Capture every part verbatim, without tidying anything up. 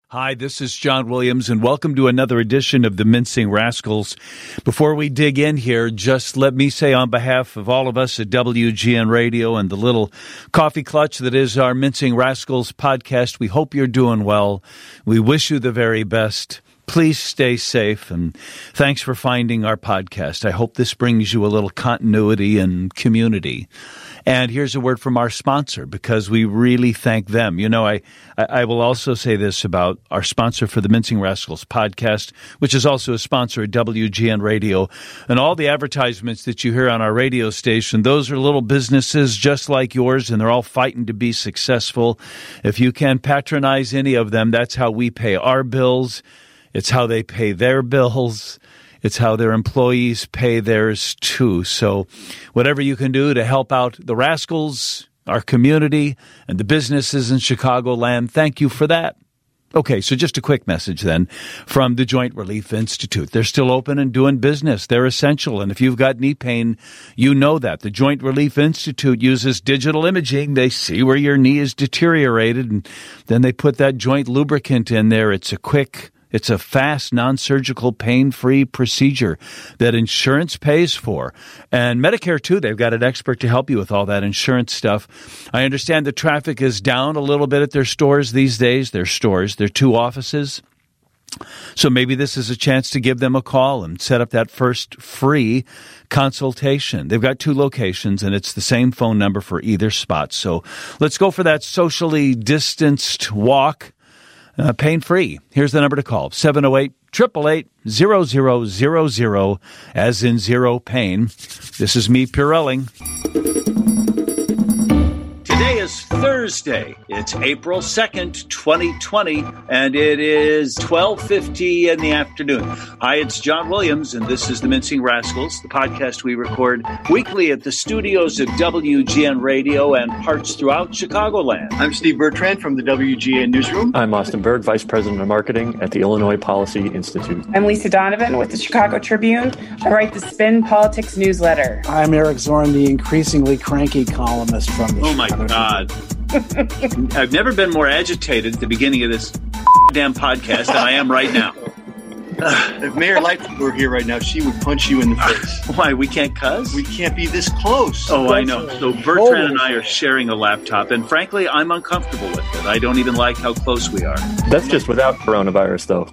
Hi, this is John Williams, and welcome to another edition of the Mincing Rascals. Before we dig in here, just let me say on behalf of all of us at W G N Radio and the little coffee clutch that is our Mincing Rascals podcast, we hope you're doing well. We wish you the very best. Please stay safe, and thanks for finding our podcast. I hope this brings you a little continuity and community. And here's a word from our sponsor, because we really thank them. You know, I, I will also say this about our sponsor for the Mincing Rascals podcast, which is also a sponsor at W G N Radio. And all the advertisements that you hear on our radio station, those are little businesses just like yours, and they're all fighting to be successful. If you can patronize any of them, that's how we pay our bills. It's how they pay their bills. It's how their employees pay theirs, too. So whatever you can do to help out the Rascals, our community, and the businesses in Chicagoland, thank you for that. Okay, so just a quick message then from the Joint Relief Institute. They're still open and doing business. They're essential. And if you've got knee pain, you know that. The Joint Relief Institute uses digital imaging. They see where your knee is deteriorated, and then they put that joint lubricant in there. It's a quick It's a fast, non-surgical, pain-free procedure that insurance pays for. And Medicare, too, they've got an expert to help you with all that insurance stuff. I understand the traffic is down a little bit at their stores these days. Their stores, their two offices. So maybe this is a chance to give them a call and set up that first free consultation. They've got two locations, and it's the same phone number for either spot. So let's go for that socially distanced walk. Uh, pain-free. Here's the number to call, seven oh eight, eight eight eight, zero zero zero zero, as in zero pain. This is me, Purelling. Today is Thursday. It's April second, twenty twenty, and it is twelve fifty in the afternoon. Hi, it's John Williams, and this is the Mincing Rascals, the podcast we record weekly at the studios of W G N Radio and parts throughout Chicagoland. I'm Steve Bertrand from the W G N Newsroom. I'm Austin Berg, Vice President of Marketing at the Illinois Policy Institute. I'm Lisa Donovan with the Chicago Tribune. I write the Spin Politics newsletter. I'm Eric Zorn, the increasingly cranky columnist from the Oh, my Chicago God. I've never been more agitated at the beginning of this damn podcast than I am right now. If Mayor Lightfoot were here right now, she would punch you in the face. Why, we can't cuss? We can't be this close. Oh, I know. So Bertrand and I are sharing a laptop, and frankly, I'm uncomfortable with it. I don't even like how close we are. That's just without coronavirus, though.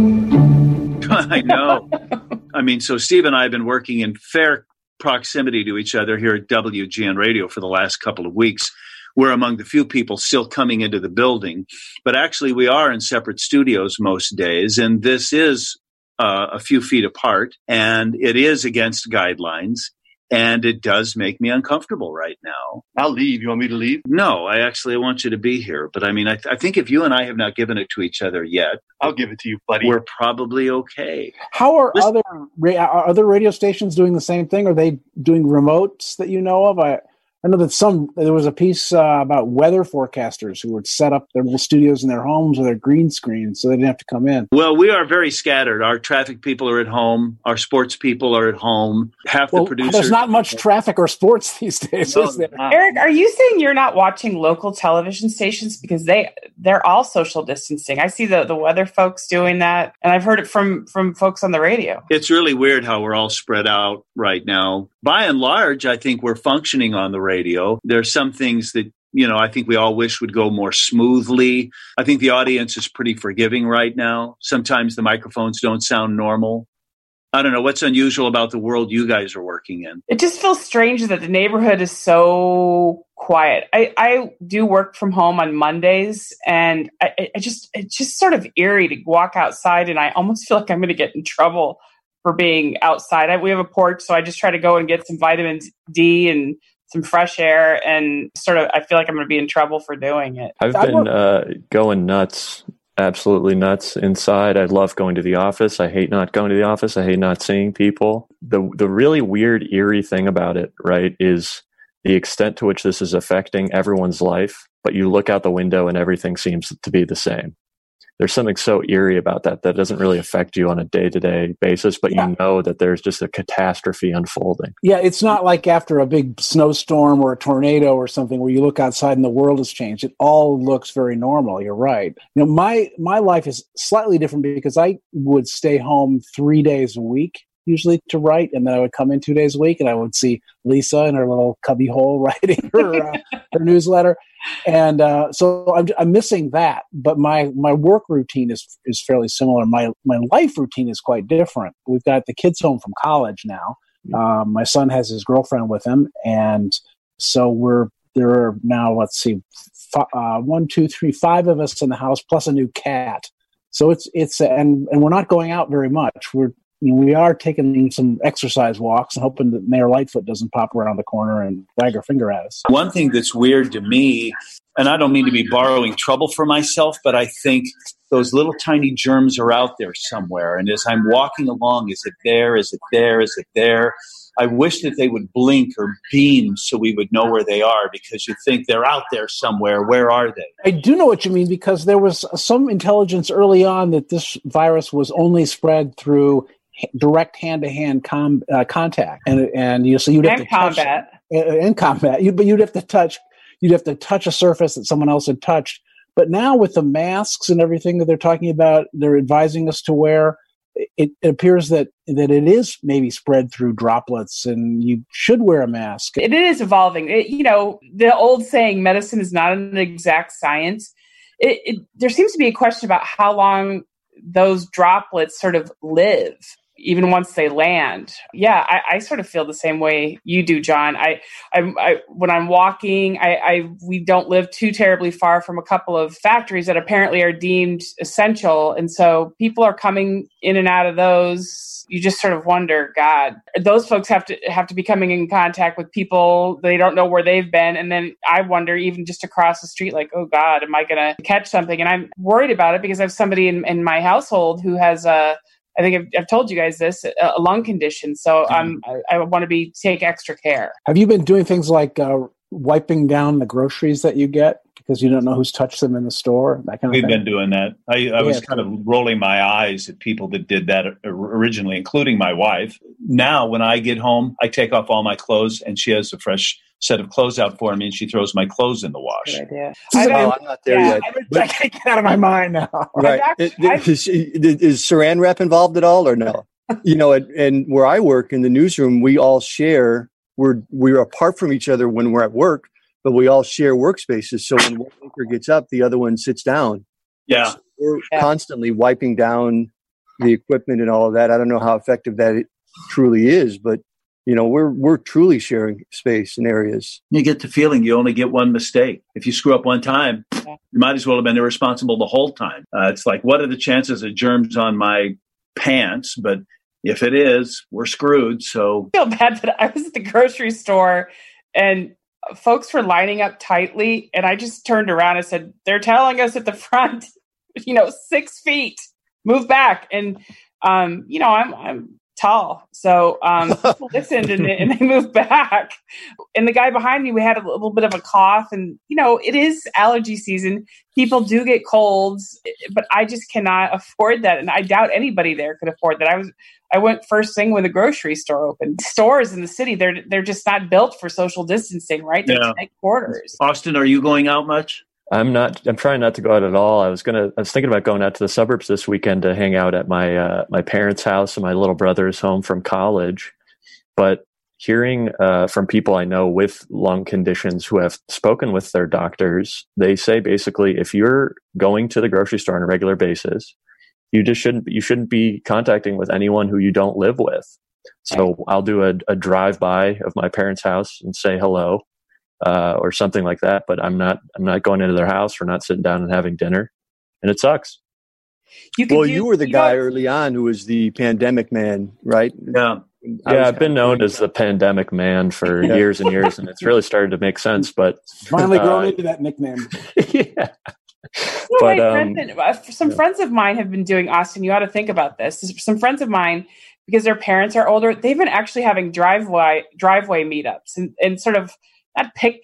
I know. I mean, so Steve and I have been working in fair proximity to each other here at W G N Radio for the last couple of weeks. We're among the few people still coming into the building, but actually we are in separate studios most days, and this is uh, a few feet apart, and it is against guidelines, and it does make me uncomfortable right now. I'll leave. You want me to leave? No, I actually want you to be here, but I mean, I, th- I think if you and I have not given it to each other yet, I'll give it to you, buddy. We're probably okay. How are Listen, other ra- are other radio stations doing the same thing? Are they doing remotes that you know of? I I know that some, there was a piece uh, about weather forecasters who would set up their little studios in their homes with their green screens so they didn't have to come in. Well, we are very scattered. Our traffic people are at home. Our sports people are at home. Half well, the producers. There's not much traffic or sports these days, No, is there? Eric, are you saying you're not watching local television stations? Because they, they're all social distancing. I see the, the weather folks doing that, and I've heard it from, from folks on the radio. It's really weird how we're all spread out right now. By and large, I think we're functioning on the radio. There's some things that, you know, I think we all wish would go more smoothly. I think the audience is pretty forgiving right now. Sometimes the microphones don't sound normal. I don't know. What's unusual about the world you guys are working in? It just feels strange that the neighborhood is so quiet. I, I do work from home on Mondays, and I, I just it's just sort of eerie to walk outside, and I almost feel like I'm going to get in trouble for being outside. I, we have a porch, so I just try to go and get some vitamin D and some fresh air, and sort of I feel like I'm going to be in trouble for doing it. I've been uh, going nuts, absolutely nuts inside. I love going to the office. I hate not going to the office. I hate not seeing people. The the really weird, eerie thing about it, right, is the extent to which this is affecting everyone's life, but you look out the window and everything seems to be the same. there's something so eerie about that that doesn't really affect you on a day-to-day basis, but yeah. you know that there's just a catastrophe unfolding. Yeah, it's not like after a big snowstorm or a tornado or something where you look outside and the world has changed. It all looks very normal. You're right. You know, my my life is slightly different because I would stay home three days a week usually to write, and then I would come in two days a week and I would see Lisa in her little cubby hole writing her, uh, her newsletter. And uh, so I'm, I'm missing that, but my, my work routine is is fairly similar. My my life routine is quite different. We've got the kids home from college now. Um, my son has his girlfriend with him, and so we're there are now let's see, f- uh, one, two, three, five of us in the house plus a new cat. So it's it's and and we're not going out very much. We're we are taking some exercise walks and hoping that Mayor Lightfoot doesn't pop around the corner and wag her finger at us. One thing that's weird to me, and I don't mean to be borrowing trouble for myself, but I think those little tiny germs are out there somewhere. And as I'm walking along, is it there? Is it there? Is it there? I wish that they would blink or beam so we would know where they are, because you think they're out there somewhere. Where are they? I do know what you mean, because there was some intelligence early on that this virus was only spread through direct hand-to-hand com- uh, contact, and and you so you'd have and to combat touch, uh, in combat. You, but you'd have to touch, you'd have to touch a surface that someone else had touched. But now with the masks and everything that they're talking about, they're advising us to wear. It, it appears that that it is maybe spread through droplets, and you should wear a mask. It is evolving. It, you know, the old saying, "Medicine is not an exact science." It, it, there seems to be a question about how long those droplets sort of live, even once they land. Yeah, I, I sort of feel the same way you do, John. I, I, I when I'm walking, I, I we don't live too terribly far from a couple of factories that apparently are deemed essential, and so people are coming in and out of those. You just sort of wonder, God, those folks have to have to be coming in contact with people they don't know where they've been, and then I wonder, even just across the street, like, oh God, am I going to catch something? And I'm worried about it because I have somebody in, in my household who has a I think I've, I've told you guys this, a lung condition. So um, I, I want to be take extra care. Have you been doing things like uh, wiping down the groceries that you get because you don't know who's touched them in the store? That kind of We've thing? been doing that. I, I yeah, was kind cool. of rolling my eyes at people that did that originally, including my wife. Now, when I get home, I take off all my clothes, and she has a fresh set of clothes out for me, and she throws my clothes in the wash. Good idea. I know, I'm not there yeah, yet. But, I can't get out of my mind now. Right. It, it, is, is Saran Wrap involved at all, or no? You know, and, and where I work in the newsroom, we all share. We're we're apart from each other when we're at work, but we all share workspaces. So when one worker gets up, the other one sits down. Yeah, so we're yeah. constantly wiping down the equipment and all of that. I don't know how effective that it truly is, but you know, we're we're truly sharing space and areas. You get the feeling you only get one mistake. If you screw up one time, you might as well have been irresponsible the whole time. Uh, it's like, what are the chances of germs on my pants? But if it is, we're screwed. So I feel bad that I was at the grocery store and folks were lining up tightly, and I just turned around and said, "They're telling us at the front, you know, six feet, move back." And um, you know, I'm I'm. tall. So um, people listened and, and they moved back. And the guy behind me, we had a little bit of a cough. And, you know, it is allergy season. People do get colds, but I just cannot afford that. And I doubt anybody there could afford that. I was, I went first thing when the grocery store opened. Stores in the city, they're they're just not built for social distancing, right? They're yeah. tight quarters. Austin, are you going out much? I'm not. I'm trying not to go out at all. I was gonna. I was thinking about going out to the suburbs this weekend to hang out at my uh, my parents' house and my little brother's home from college. But hearing uh, from people I know with lung conditions who have spoken with their doctors, they say basically, if you're going to the grocery store on a regular basis, you just shouldn't. You shouldn't be contacting with anyone who you don't live with. So I'll do a, a drive by of my parents' house and say hello. Uh, or something like that, but I'm not. I'm not going into their house. We're not sitting down and having dinner, and it sucks. You well, do, you were the you guy know, early on who was the pandemic man, right? Yeah, I yeah. I've been known as the pandemic man for yeah. years and years, and it's really started to make sense. But finally uh, grown into that nickname. yeah. Well, but um, friends, uh, some yeah. friends of mine have been doing, Austin, you ought to think about this. Some friends of mine, because their parents are older, they've been actually having driveway driveway meetups and, and sort of not pick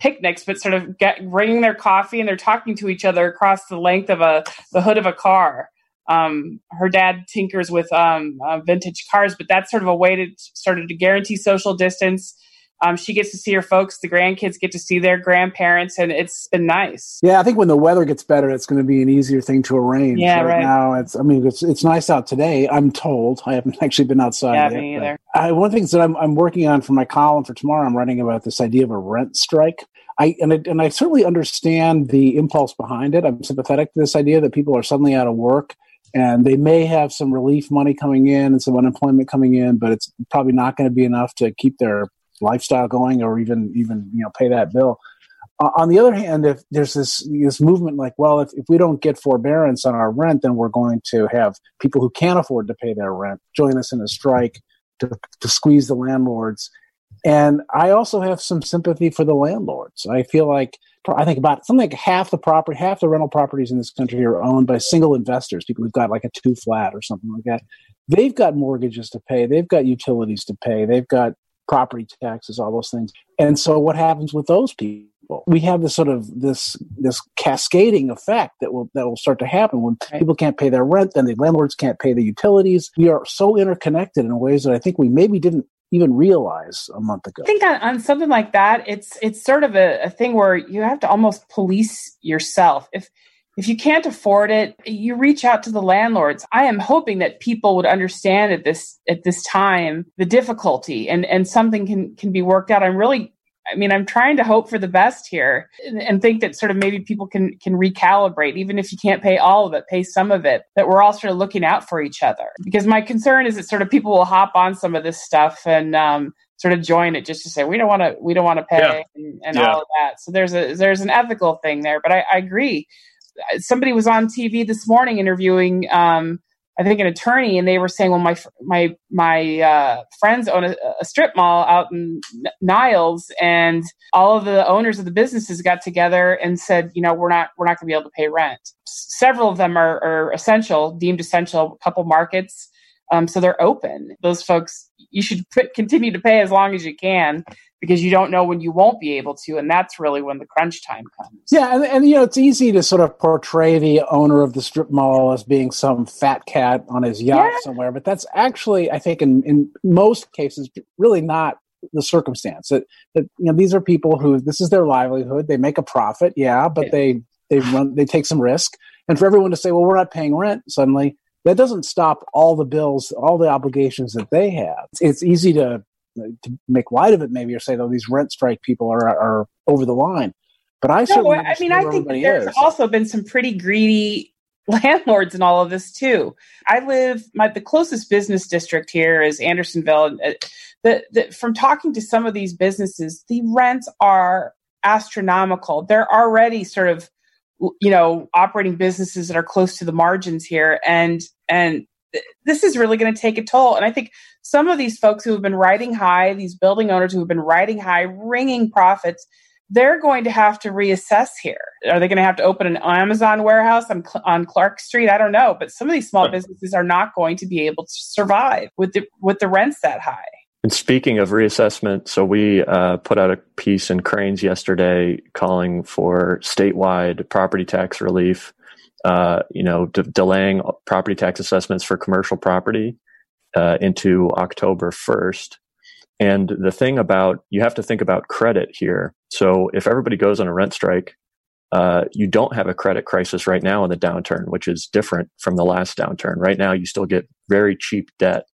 picnics, but sort of get, bringing their coffee and they're talking to each other across the length of a the hood of a car. Um, her dad tinkers with um, uh, vintage cars, but that's sort of a way to sort of to guarantee social distance. Um, she gets to see her folks. The grandkids get to see their grandparents, and it's been nice. Yeah, I think when the weather gets better, it's going to be an easier thing to arrange. Yeah, right, right. Now, it's. I mean, it's it's nice out today. I'm told. I haven't actually been outside yeah, yet. Me either. I, one of the things that I'm I'm working on for my column for tomorrow, I'm writing about this idea of a rent strike. I and I, and I certainly understand the impulse behind it. I'm sympathetic to this idea that people are suddenly out of work. And they may have some relief money coming in and some unemployment coming in, but it's probably not going to be enough to keep their lifestyle going or even, even you know, pay that bill. Uh, on the other hand, if there's this this movement like, well, if, if we don't get forbearance on our rent, then we're going to have people who can't afford to pay their rent join us in a strike to, to squeeze the landlords. And I also have some sympathy for the landlords. I feel like I think about something like half the property, half the rental properties in this country are owned by single investors, people who've got like a two flat or something like that. They've got mortgages to pay. They've got utilities to pay. They've got property taxes, all those things. And so what happens with those people? We have this sort of this this cascading effect that will that will start to happen when right. people can't pay their rent, then the landlords can't pay the utilities. We are so interconnected in ways that I think we maybe didn't even realize a month ago. I think on, on something like that, it's it's sort of a, a thing where you have to almost police yourself. If if you can't afford it, you reach out to the landlords. I am hoping that people would understand at this at this time the difficulty and, and something can can be worked out. I'm really I mean, I'm trying to hope for the best here and, and think that sort of maybe people can can recalibrate, even if you can't pay all of it, pay some of it, that we're all sort of looking out for each other. Because my concern is that sort of people will hop on some of this stuff and um, sort of join it just to say, we don't want to, we don't want to pay yeah. and, and yeah. all of that. So there's a, there's an ethical thing there, but I, I agree. Somebody was on T V this morning interviewing, um, I think an attorney, and they were saying, well, my my my uh, friends own a, a strip mall out in Niles, and all of the owners of the businesses got together and said, you know, we're not we're not going to be able to pay rent. Several of them are, are essential, deemed essential, a couple markets, um, so they're open. Those folks, you should put, continue to pay as long as you can, because you don't know when you won't be able to, and that's really when the crunch time comes. Yeah, and, and you know, it's easy to sort of portray the owner of the strip mall as being some fat cat on his yacht yeah. somewhere, but that's actually, I think, in, in most cases, really not the circumstance. That, that you know, these are people who this is their livelihood. They make a profit, yeah, but yeah. they they run they take some risk. And for everyone to say, well, we're not paying rent suddenly, that doesn't stop all the bills, all the obligations that they have. It's, it's easy to. to make light of it maybe, or say, though, these rent strike people are are over the line. But I no, certainly I mean, I think there's is. also been some pretty greedy landlords in all of this too. I live, my the closest business district here is Andersonville. Uh, the, the, from talking to some of these businesses, the rents are astronomical. They're already sort of, you know, operating businesses that are close to the margins here. And, and this is really going to take a toll. And I think some of these folks who have been riding high, these building owners who have been riding high, wringing profits, they're going to have to reassess here. Are they going to have to open an Amazon warehouse on, on Clark Street? I don't know. But some of these small businesses are not going to be able to survive with the, with the rents that high. And speaking of reassessment, so we uh, put out a piece in Crain's yesterday calling for statewide property tax relief, uh, you know, de- delaying property tax assessments for commercial property uh, into October first. And the thing about, you have to think about credit here. So if everybody goes on a rent strike, uh, you don't have a credit crisis right now in the downturn, which is different from the last downturn. Right now, you still get very cheap debt.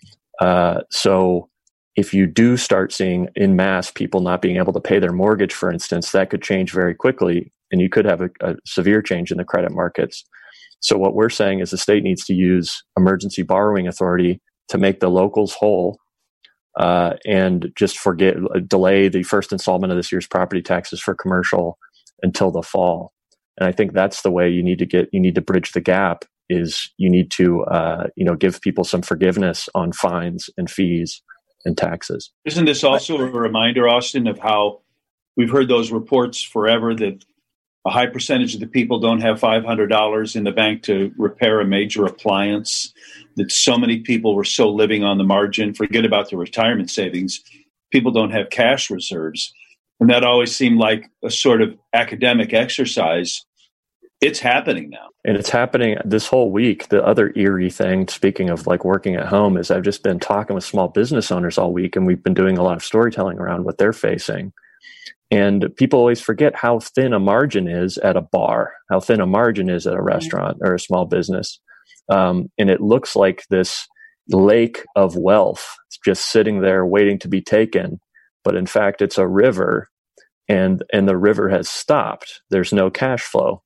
Uh, so if you do start seeing en masse people not being able to pay their mortgage, for instance, that could change very quickly, and you could have a, a severe change in the credit markets. So what we're saying is the state needs to use emergency borrowing authority to make the locals whole, uh, and just forget, delay the first installment of this year's property taxes for commercial until the fall. And I think that's the way you need to get, you need to bridge the gap, is you need to, uh, you know, give people some forgiveness on fines and fees and taxes. Isn't this also a reminder, Austin, of how we've heard those reports forever that a high percentage of the people don't have five hundred dollars in the bank to repair a major appliance, that so many people were so living on the margin, forget about their retirement savings, people don't have cash reserves. And that always seemed like a sort of academic exercise. It's happening now. And it's happening this whole week. The other eerie thing, speaking of like working at home, is I've just been talking with small business owners all week, and we've been doing a lot of storytelling around what they're facing. And people always forget how thin a margin is at a bar, how thin a margin is at a restaurant or a small business. Um, and it looks like this lake of wealth just sitting there waiting to be taken. But in fact, it's a river, and, and the river has stopped. There's no cash flow.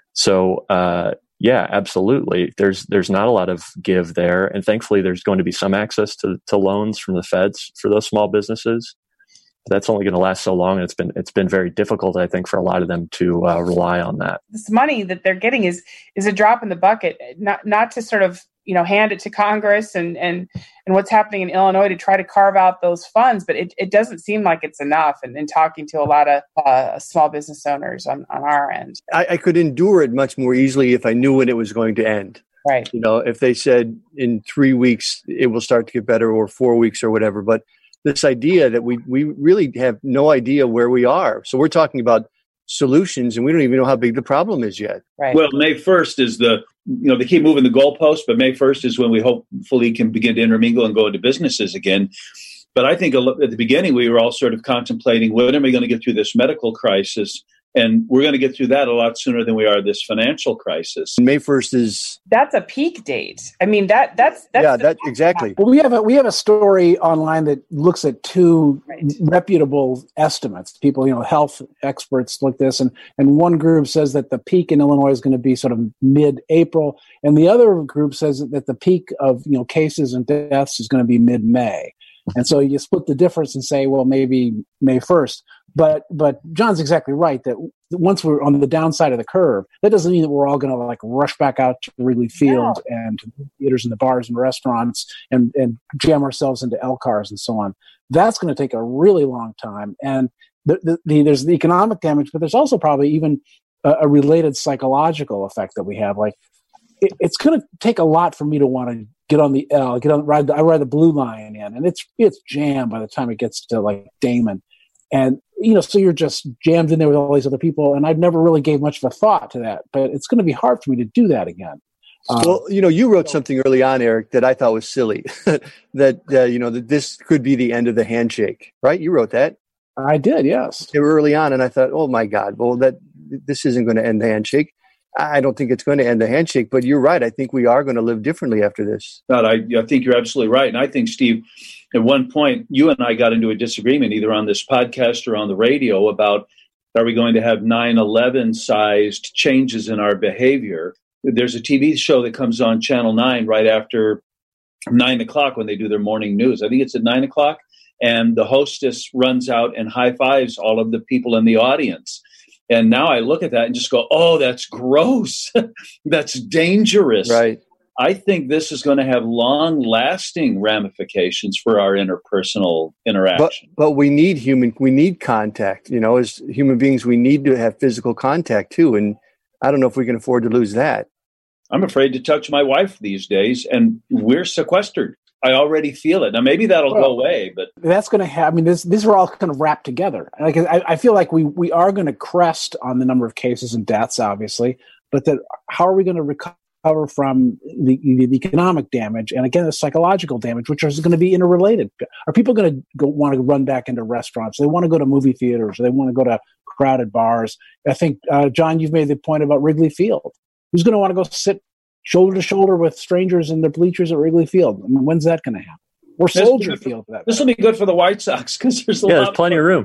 So, uh, yeah, absolutely. There's, there's not a lot of give there. And thankfully there's going to be some access to, to loans from the feds for those small businesses. That's only going to last so long. And it's been, it's been very difficult, I think, for a lot of them to uh, rely on that. This money that they're getting is, is a drop in the bucket, not, not to sort of, you know, hand it to Congress and, and, and what's happening in Illinois to try to carve out those funds. But it, it doesn't seem like it's enough. And in talking to a lot of uh, small business owners on, on our end. I, I could endure it much more easily if I knew when it was going to end. Right. You know, if they said in three weeks it will start to get better, or four weeks or whatever. But this idea that we, we really have no idea where we are. So we're talking about solutions, and we don't even know how big the problem is yet. Right. Well, May first is the, you know, they keep moving the goalposts, but May first is when we hopefully can begin to intermingle and go into businesses again. But I think at the beginning, we were all sort of contemplating, when are we going to get through this medical crisis? And we're going to get through that a lot sooner than we are this financial crisis. May first is... That's a peak date. I mean, that that's... that's yeah, that exactly. Well, we have a, we have a story online that looks at two right. reputable estimates. People, you know, health experts look at this, and, and one group says that the peak in Illinois is going to be sort of mid-April, and the other group says that the peak of, you know, cases and deaths is going to be mid-May. And so you split the difference and say, well, maybe May first. But but John's exactly right that once we're on the downside of the curve, that doesn't mean that we're all going to like rush back out to Wrigley Field no. and to the theaters and the bars and restaurants and, and jam ourselves into L cars and so on. That's going to take a really long time. And the, the, the, there's the economic damage, but there's also probably even a, a related psychological effect that we have. Like it, it's going to take a lot for me to want to get on the L, get on ride. The, I ride the Blue Line in, and it's it's jammed by the time it gets to like Damon. And, you know, so you're just jammed in there with all these other people. And I've never really gave much of a thought to that, but it's going to be hard for me to do that again. Um, well, you know, you wrote something early on, Eric, that I thought was silly, that, uh, you know, that this could be the end of the handshake, right? You wrote that. I did, yes. They were early on. And I thought, oh my God, well, that this isn't going to end the handshake. I don't think it's going to end the handshake, but you're right. I think we are going to live differently after this. God, I, I think you're absolutely right. And I think, Steve, at one point, you and I got into a disagreement either on this podcast or on the radio about, are we going to have nine eleven sized changes in our behavior? There's a T V show that comes on Channel nine right after nine o'clock when they do their morning news. I think it's at nine o'clock. And the hostess runs out and high fives all of the people in the audience. And now I look at that and just go, oh, that's gross. That's dangerous. Right. I think this is going to have long-lasting ramifications for our interpersonal interaction. But, but we need human, we need contact. You know, as human beings, we need to have physical contact too. And I don't know if we can afford to lose that. I'm afraid to touch my wife these days, and we're sequestered. I already feel it. Now, maybe that'll well, go away, but that's going to have, I mean, this, these are all kind of wrapped together. Like, I, I feel like we, we are going to crest on the number of cases and deaths, obviously, but that how are we going to recover from the, the, the economic damage and, again, the psychological damage, which is going to be interrelated? Are people going to go, want to run back into restaurants? They want to go to movie theaters. They want to go to crowded bars. I think, uh, John, you've made the point about Wrigley Field. Who's going to want to go sit shoulder to shoulder with strangers in the bleachers at Wrigley Field? I mean, when's that going to happen? Or Soldier Field, for that. This will be good for the White Sox because there's a yeah, lot there's plenty of room.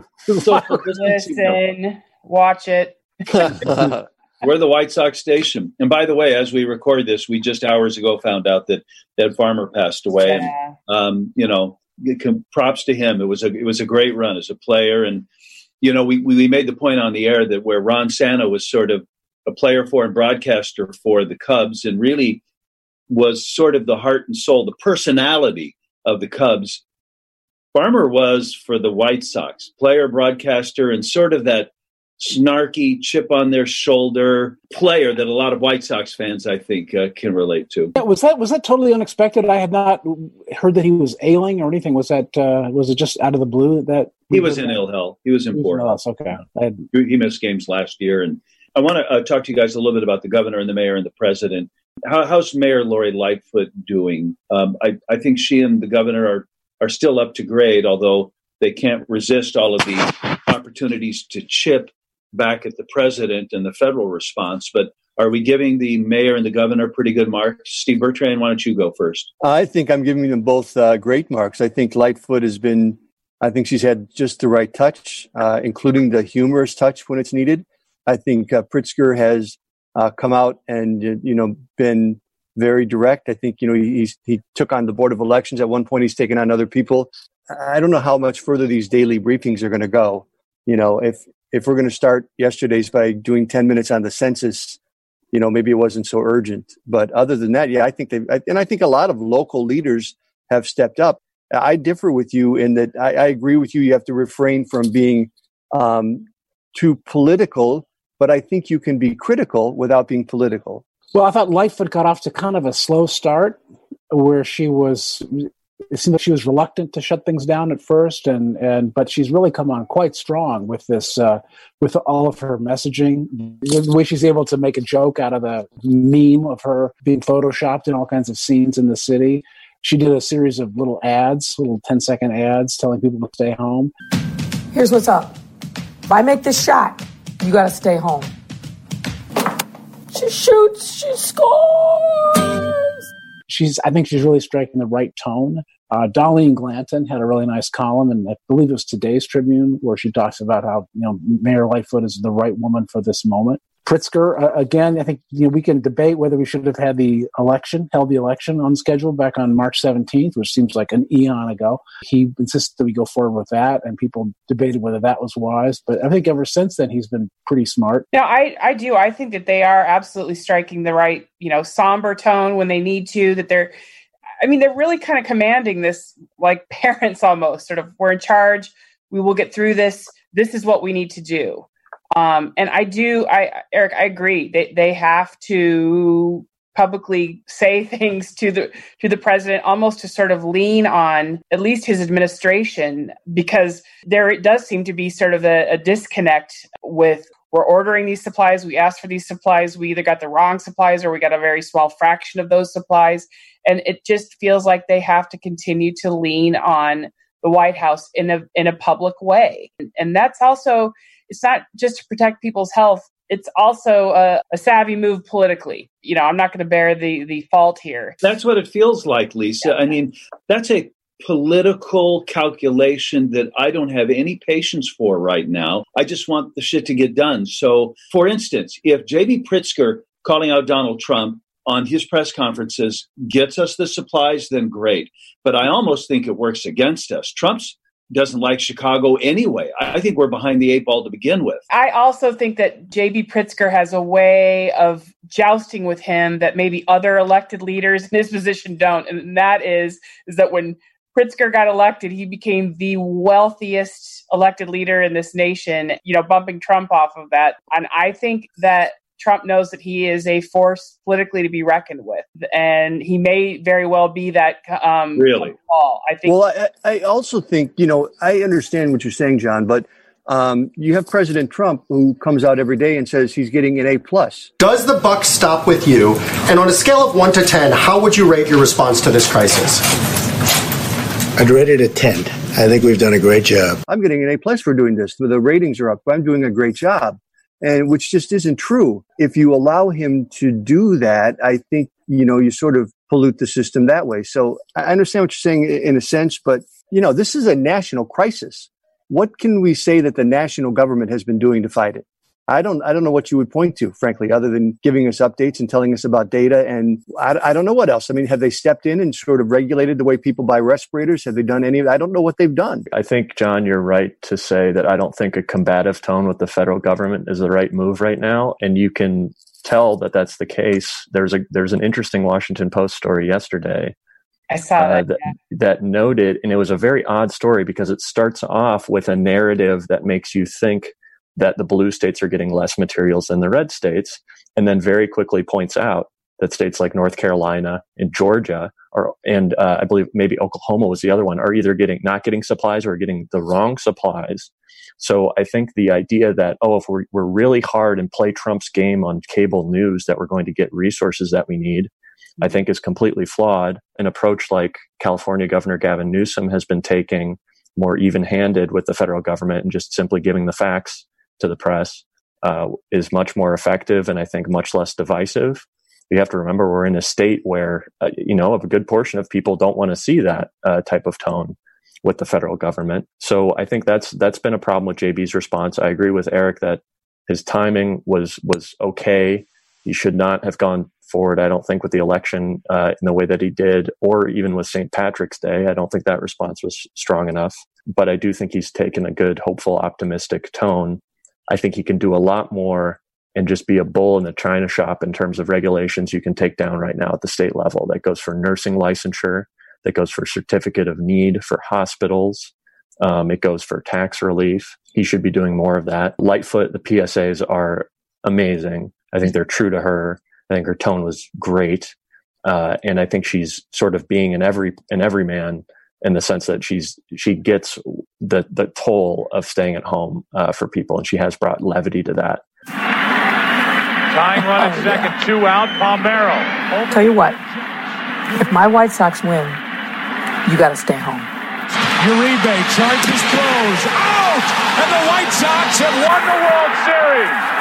Listen, watch it. We're the White Sox station. And by the way, as we record this, we just hours ago found out that Ed Farmer passed away. Yeah. And um, you know, props to him. It was a it was a great run as a player. And you know, we we made the point on the air that where Ron Santo was sort of a player for and broadcaster for the Cubs, and really was sort of the heart and soul, the personality of the Cubs. Farmer was for the White Sox, player, broadcaster, and sort of that snarky, chip on their shoulder player that a lot of White Sox fans, I think, uh, can relate to. Yeah, was that was that totally unexpected? I had not heard that he was ailing or anything. Was that uh, was it just out of the blue that he was in ill health? He was in poor health. Okay, had... he missed games last year, and I want to uh, talk to you guys a little bit about the governor and the mayor and the president. How, how's Mayor Lori Lightfoot doing? Um, I, I think she and the governor are are still up to grade, although they can't resist all of the opportunities to chip back at the president and the federal response. But are we giving the mayor and the governor pretty good marks? Steve Bertrand, why don't you go first? I think I'm giving them both uh, great marks. I think Lightfoot has been, I think she's had just the right touch, uh, including the humorous touch when it's needed. I think uh, Pritzker has uh, come out and, uh, you know, been very direct. I think, you know, he's, he took on the Board of Elections. At one point, he's taken on other people. I don't know how much further these daily briefings are going to go. You know, if, if we're going to start yesterday's by doing ten minutes on the census, you know, maybe it wasn't so urgent. But other than that, yeah, I think they, and I think a lot of local leaders have stepped up. I differ with you in that I, I agree with you. You have to refrain from being um, too political, but I think you can be critical without being political. Well, I thought Lightfoot got off to kind of a slow start where she was, it seemed like she was reluctant to shut things down at first, and, and but she's really come on quite strong with this, uh, with all of her messaging. The way she's able to make a joke out of the meme of her being photoshopped in all kinds of scenes in the city. She did a series of little ads, little ten-second ads telling people to stay home. Here's what's up. If I make this shot, you got to stay home. She shoots, she scores! She's, I think she's really striking the right tone. Uh, Darlene Glanton had a really nice column, and I believe it was today's Tribune, where she talks about how, you know, Mayor Lightfoot is the right woman for this moment. Pritzker, uh, again, I think, you know, we can debate whether we should have had the election, held the election on schedule back on March seventeenth, which seems like an eon ago. He insisted that we go forward with that, and people debated whether that was wise. But I think ever since then, he's been pretty smart. Yeah, I, I do. I think that they are absolutely striking the right, you know, somber tone when they need to, that they're, I mean, they're really kind of commanding this, like parents almost, sort of, we're in charge, we will get through this, this is what we need to do. Um, and I do, I, Eric, I agree. They they have to publicly say things to the to the president, almost to sort of lean on at least his administration, because there it does seem to be sort of a, a disconnect with, we're ordering these supplies, we asked for these supplies, we either got the wrong supplies or we got a very small fraction of those supplies, and it just feels like they have to continue to lean on the White House in a in a public way, and that's also. It's not just to protect people's health. It's also a, a savvy move politically. You know, I'm not going to bear the the fault here. That's what it feels like, Lisa. I mean, that's a political calculation that I don't have any patience for right now. I just want the shit to get done. So, for instance, if J B Pritzker calling out Donald Trump on his press conferences gets us the supplies, then great. But I almost think it works against us. Trump's doesn't like Chicago anyway. I think we're behind the eight ball to begin with. I also think that J B Pritzker has a way of jousting with him that maybe other elected leaders in his position don't. And that is, is that when Pritzker got elected, he became the wealthiest elected leader in this nation, you know, bumping Trump off of that. And I think that Trump knows that he is a force politically to be reckoned with, and he may very well be that. Um, really, Paul, I think. Well, I, I also think, you know, I understand what you're saying, John, but um, you have President Trump who comes out every day and says he's getting an A plus. Does the buck stop with you? And on a scale of one to ten, how would you rate your response to this crisis? I'd rate it a ten. I think we've done a great job. I'm getting an A plus for doing this. The ratings are up. I'm doing a great job. And which just isn't true. If you allow him to do that, I think, you know, you sort of pollute the system that way. So I understand what you're saying in a sense, but, you know, this is a national crisis. What can we say that the national government has been doing to fight it? I don't, I don't know what you would point to, frankly, other than giving us updates and telling us about data. And I, I don't know what else. I mean, have they stepped in and sort of regulated the way people buy respirators? Have they done any of that? I don't know what they've done. I think, John, you're right to say that I don't think a combative tone with the federal government is the right move right now. And you can tell that that's the case. There's a, there's an interesting Washington Post story yesterday. I saw uh, that, that, yeah. that noted, and it was a very odd story because it starts off with a narrative that makes you think that the blue states are getting less materials than the red states, and then very quickly points out that states like North Carolina and Georgia are, and uh, I believe maybe Oklahoma was the other one, are either getting not getting supplies or getting the wrong supplies. So I think the idea that, oh, if we're, we're really hard and play Trump's game on cable news, that we're going to get resources that we need, I think is completely flawed. An approach like California Governor Gavin Newsom has been taking, more even-handed with the federal government and just simply giving the facts to the press, uh, is much more effective and I think much less divisive. You have to remember we're in a state where, uh, you know, a good portion of people don't want to see that uh, type of tone with the federal government. So I think that's that's been a problem with J B's response. I agree with Eric that his timing was was okay. He should not have gone forward, I don't think, with the election uh, in the way that he did, or even with Saint Patrick's Day. I don't think that response was strong enough. But I do think he's taken a good, hopeful, optimistic tone. I think he can do a lot more and just be a bull in the china shop in terms of regulations you can take down right now at the state level. That goes for nursing licensure, that goes for certificate of need for hospitals. Um, it goes for tax relief. He should be doing more of that. Lightfoot, the P S As are amazing. I think they're true to her. I think her tone was great. Uh, and I think she's sort of being an every, an everyman in the sense that she's, she gets the, the toll of staying at home uh, for people. And she has brought levity to that. Tying run at second, two out, Palmeiro. Tell you what, if my White Sox win, you got to stay home. Uribe charges, throws, out! And the White Sox have won the World Series!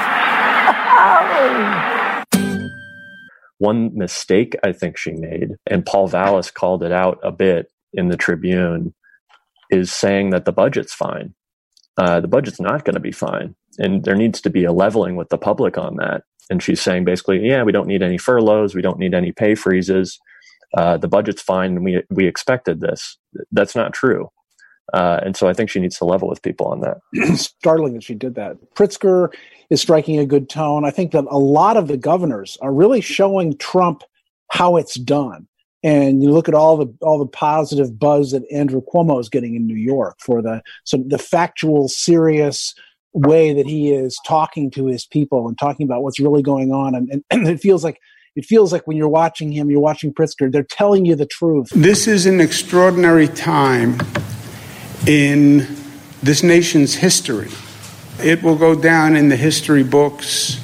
One mistake I think she made, and Paul Vallis called it out a bit in the Tribune, is saying that the budget's fine. Uh, the budget's not going to be fine. And there needs to be a leveling with the public on that. And she's saying basically, yeah, we don't need any furloughs. We don't need any pay freezes. Uh, the budget's fine. And we, we expected this. That's not true. Uh, and so I think she needs to level with people on that. Startling that she did that. Pritzker is striking a good tone. I think that a lot of the governors are really showing Trump how it's done. And you look at all the all the positive buzz that Andrew Cuomo is getting in New York for the so the factual, serious way that he is talking to his people and talking about what's really going on. And, and, and it feels like it feels like when you're watching him, you're watching Pritzker, they're telling you the truth. This is an extraordinary time in this nation's history. It will go down in the history books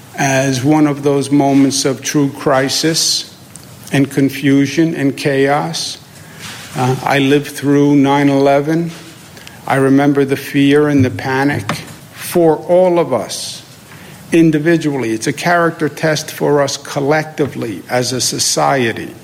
as one of those moments of true crisis and confusion and chaos. Uh, I lived through nine eleven. I remember the fear and the panic for all of us individually. It's a character test for us collectively as a society.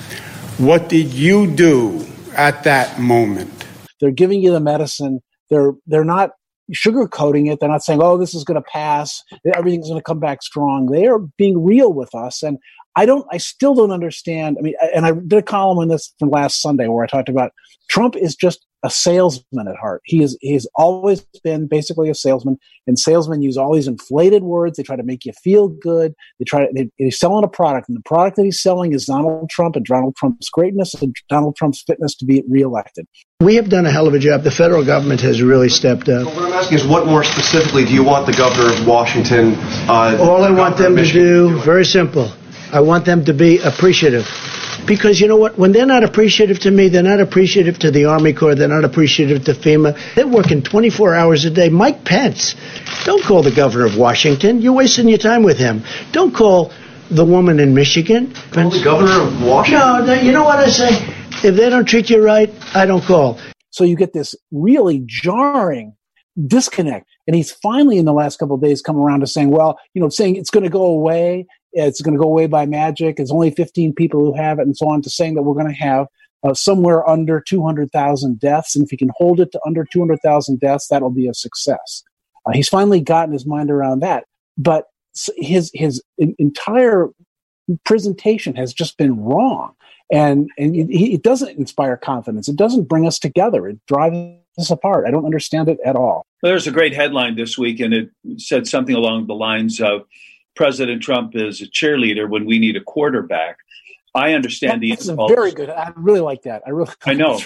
What did you do at that moment? They're giving you the medicine. They're they're not sugarcoating it. They're not saying, oh, this is going to pass. Everything's going to come back strong. They are being real with us. And I don't, I still don't understand. I mean, and I did a column on this from last Sunday where I talked about Trump is just a salesman at heart. He is, he's always been basically a salesman, and salesmen use all these inflated words. They try to make you feel good. They try to, they, they're selling a product, and the product that he's selling is Donald Trump and Donald Trump's greatness and Donald Trump's fitness to be reelected. We have done a hell of a job. The federal government has really stepped up. What I'm asking is, what more specifically do you want the governor of Washington? Uh, all I want them to do, very simple. I want them to be appreciative. Because you know what? When they're not appreciative to me, they're not appreciative to the Army Corps, they're not appreciative to FEMA. They're working twenty-four hours a day. Mike Pence, don't call the governor of Washington. You're wasting your time with him. Don't call the woman in Michigan. Call the governor of Washington? No, you know what I say? If they don't treat you right, I don't call. So you get this really jarring disconnect. And he's finally in the last couple of days come around to saying, well, you know, saying it's going to go away. It's going to go away by magic. It's only fifteen people who have it, and so on, to saying that we're going to have uh, somewhere under two hundred thousand deaths. And if he can hold it to under two hundred thousand deaths, that'll be a success. Uh, he's finally gotten his mind around that. But his his entire presentation has just been wrong. And, and it, it doesn't inspire confidence. It doesn't bring us together. It drives us apart. I don't understand it at all. Well, there's a great headline this week, and it said something along the lines of, President Trump is a cheerleader when we need a quarterback. I understand That's the impulse. Very good. I really like that. I really. I know. Really,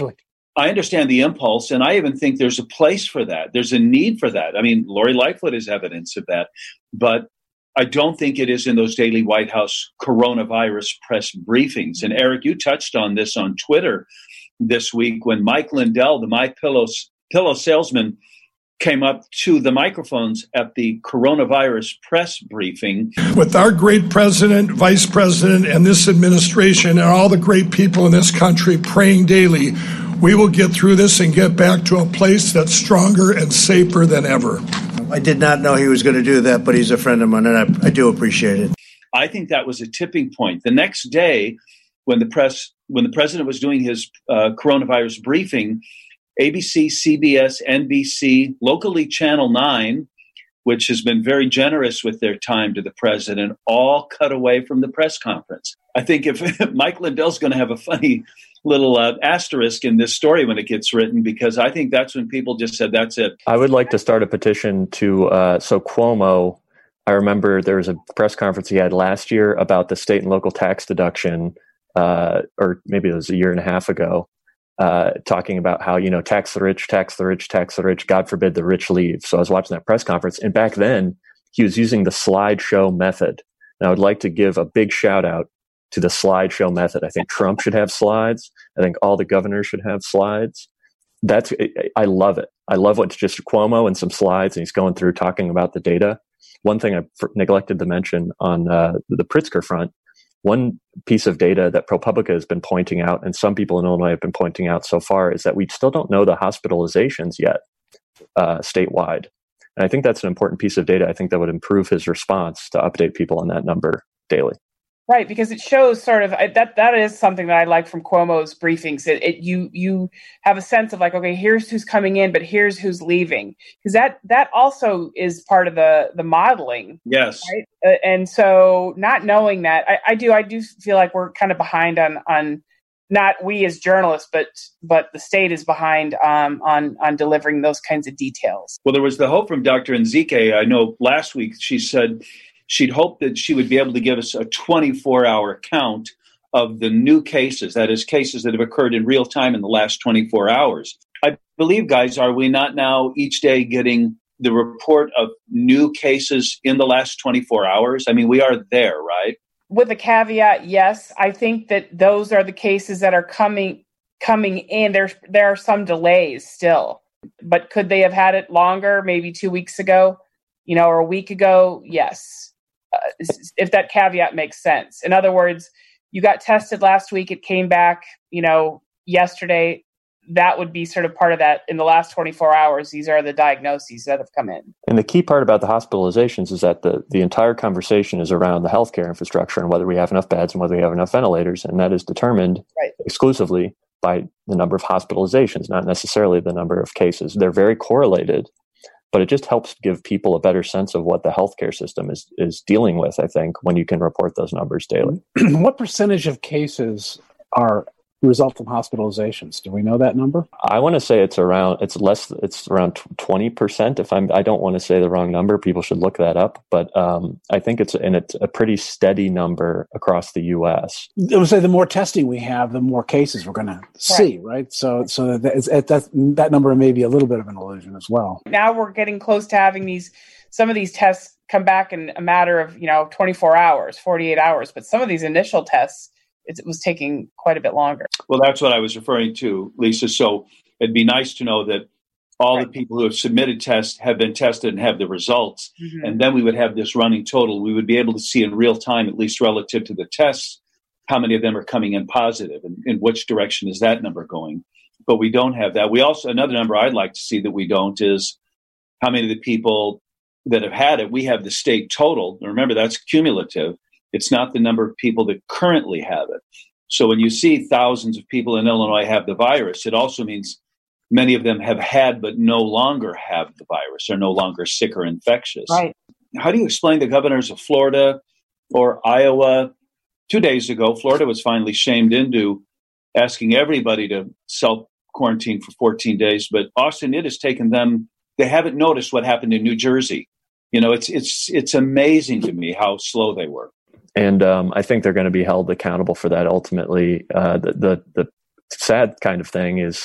I understand the impulse, and I even think there's a place for that. There's a need for that. I mean, Lori Lightfoot is evidence of that, but I don't think it is in those daily White House coronavirus press briefings. And Eric, you touched on this on Twitter this week when Mike Lindell, the My Pillow, pillow salesman, came up to the microphones at the coronavirus press briefing. With our great president, vice president, and this administration, and all the great people in this country praying daily, we will get through this and get back to a place that's stronger and safer than ever. I did not know he was going to do that, but he's a friend of mine, and I, I do appreciate it. I think that was a tipping point. The next day, when the press, when the president was doing his uh, coronavirus briefing, A B C, C B S, N B C, locally Channel nine, which has been very generous with their time to the president, all cut away from the press conference. I think if Mike Lindell's going to have a funny little uh, asterisk in this story when it gets written, because I think that's when people just said, that's it. I would like to start a petition to, uh, so Cuomo, I remember there was a press conference he had last year about the state and local tax deduction, uh, or maybe it was a year and a half ago, uh, talking about how, you know, tax the rich, tax the rich, tax the rich, God forbid the rich leave. So I was watching that press conference, and back then he was using the slideshow method. And I would like to give a big shout out to the slideshow method. I think Trump should have slides. I think all the governors should have slides. That's, I love it. I love what's just Cuomo and some slides, and he's going through talking about the data. One thing I neglected to mention on uh, the Pritzker front, one piece of data that ProPublica has been pointing out, and some people in Illinois have been pointing out so far, is that we still don't know the hospitalizations yet uh, statewide. And I think that's an important piece of data. I think that would improve his response to update people on that number daily. Right, because it shows sort of that that is something that I like from Cuomo's briefings. It, it you you have a sense of like, okay, here's who's coming in, but here's who's leaving, because that that also is part of the the modeling. Yes, right? Uh, and so not knowing that, I, I do I do feel like we're kind of behind on on not we as journalists, but but the state is behind um, on on delivering those kinds of details. Well, there was the hope from Doctor Nzike. I know last week she said she'd hoped that she would be able to give us a twenty-four hour count of the new cases, that is, cases that have occurred in real time in the last twenty-four hours. I believe, guys, are we not now each day getting the report of new cases in the last twenty-four hours? I mean, we are there, right? With a caveat, yes. I think that those are the cases that are coming coming in. There's there are some delays still, but could they have had it longer, maybe two weeks ago, you know, or a week ago? Yes. Uh, if that caveat makes sense. In other words, you got tested last week, it came back, you know, yesterday. That would be sort of part of that. In the last twenty-four hours, these are the diagnoses that have come in. And the key part about the hospitalizations is that the, the entire conversation is around the healthcare infrastructure and whether we have enough beds and whether we have enough ventilators. And that is determined right. exclusively by the number of hospitalizations, not necessarily the number of cases. They're very correlated, but it just helps give people a better sense of what the healthcare system is, is dealing with, I think, when you can report those numbers daily. What percentage of cases are result from hospitalizations? Do we know that number? I want to say it's around, it's less, it's around twenty percent. If I'm, I don't want to say the wrong number. People should look that up. But um, I think it's, and it's a pretty steady number across the U S. I would say the more testing we have, the more cases we're going to see, right? right? So, so that, is, that that number may be a little bit of an illusion as well. Now we're getting close to having these, some of these tests come back in a matter of, you know, twenty-four hours, forty-eight hours. But some of these initial tests, it was taking quite a bit longer. Well, that's what I was referring to, Lisa. So it'd be nice to know that all right. the people who have submitted tests have been tested and have the results. Mm-hmm. And then we would have this running total. We would be able to see in real time, at least relative to the tests, how many of them are coming in positive and in which direction is that number going. But we don't have that. We also, another number I'd like to see that we don't is how many of the people that have had it. We have the state total. Remember, that's cumulative. It's not the number of people that currently have it. So when you see thousands of people in Illinois have the virus, it also means many of them have had but no longer have the virus, are no longer sick or infectious. Right. How do you explain the governors of Florida or Iowa? Two days ago, Florida was finally shamed into asking everybody to self-quarantine for fourteen days. But Austin, it has taken them, they haven't noticed what happened in New Jersey. You know, it's it's it's amazing to me how slow they were. And um, I think they're going to be held accountable for that ultimately. Uh, the, the the sad kind of thing is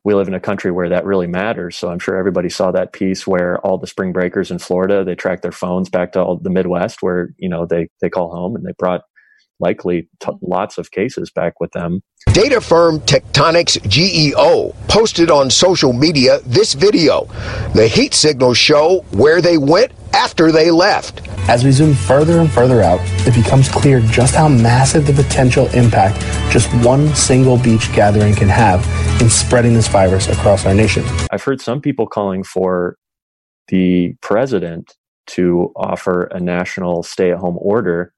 we live in a country where that really matters. So I'm sure everybody saw that piece where all the spring breakers in Florida, they tracked their phones back to all the Midwest where, you know, they, they call home, and they brought likely t- lots of cases back with them. Data firm Tectonics G E O posted on social media this video. The heat signals show where they went after they left. As we zoom further and further out, it becomes clear just how massive the potential impact just one single beach gathering can have in spreading this virus across our nation. I've heard some people calling for the president to offer a national stay-at-home order.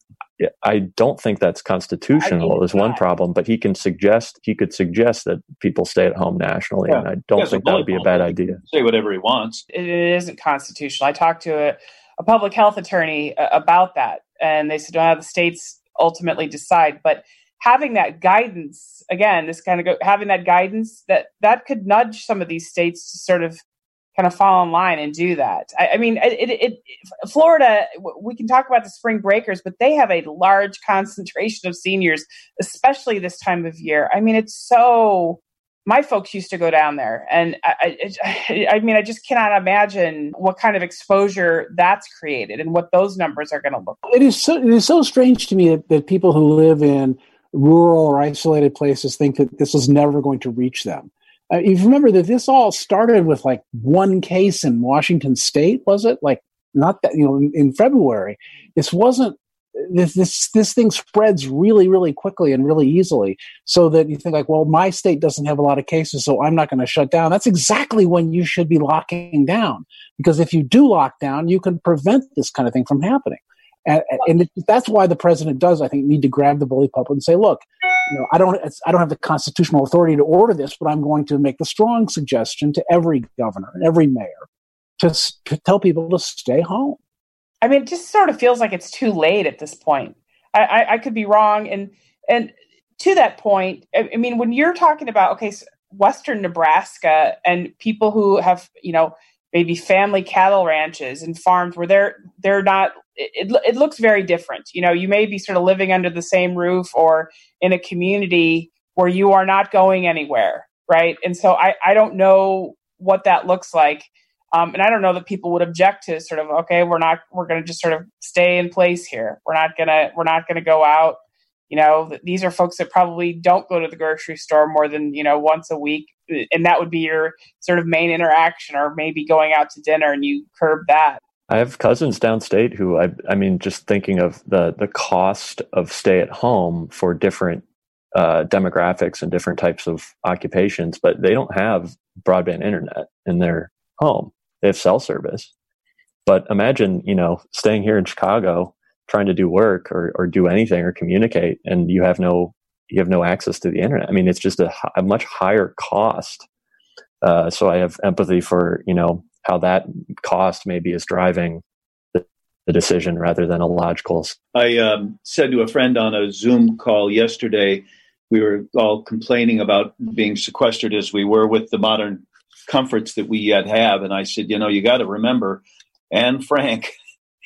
I don't think that's constitutional is one problem, but he can suggest he could suggest that people stay at home nationally, yeah. and I don't think that would be a bad idea. Say whatever he wants. It, it isn't constitutional. I talked to a, a public health attorney uh, about that, and they said, well, the states ultimately decide. But having that guidance, again, this kind of go, having that guidance that that could nudge some of these states to sort of kind of fall in line and do that. I, I mean, it, it, it, Florida, we can talk about the spring breakers, but they have a large concentration of seniors, especially this time of year. I mean, it's so, my folks used to go down there, and I, I, I mean, I just cannot imagine what kind of exposure that's created and what those numbers are going to look like. It is so, it is so strange to me that, that people who live in rural or isolated places think that this is never going to reach them. Uh, you remember that this all started with like one case in Washington State, was it? Like not that, you know, in, in February. This wasn't, this, this, this thing spreads really, really quickly and really easily, so that you think like, well, my state doesn't have a lot of cases, so I'm not going to shut down. That's exactly when you should be locking down, because if you do lock down, you can prevent this kind of thing from happening. And, and that's why the president does, I think, need to grab the bully pulpit and say, look, you know, I don't, it's, I don't have the constitutional authority to order this, but I'm going to make the strong suggestion to every governor and every mayor to, to tell people to stay home. I mean, it just sort of feels like it's too late at this point. I, I, I could be wrong. And, and to that point, I, I mean, when you're talking about, okay, so Western Nebraska and people who have, you know, maybe family cattle ranches and farms where they're, they're not, It, it looks very different. You know, you may be sort of living under the same roof or in a community where you are not going anywhere, right? And so I, I don't know what that looks like. Um, and I don't know that people would object to sort of, okay, we're not, we're going to just sort of stay in place here. We're not going to, we're not going to go out. You know, these are folks that probably don't go to the grocery store more than, you know, once a week. And that would be your sort of main interaction, or maybe going out to dinner and you curb that. I have cousins downstate who, I, I mean, just thinking of the, the cost of stay at home for different uh, demographics and different types of occupations, but they don't have broadband internet in their home. They have cell service. But imagine, you know, staying here in Chicago, trying to do work or, or do anything or communicate, and you have no, you have no access to the internet. I mean, it's just a, a much higher cost. Uh, so I have empathy for, you know, how that cost maybe is driving the, the decision rather than a logical. I um, said to a friend on a Zoom call yesterday, we were all complaining about being sequestered as we were with the modern comforts that we yet have. And I said, you know, you got to remember Anne Frank.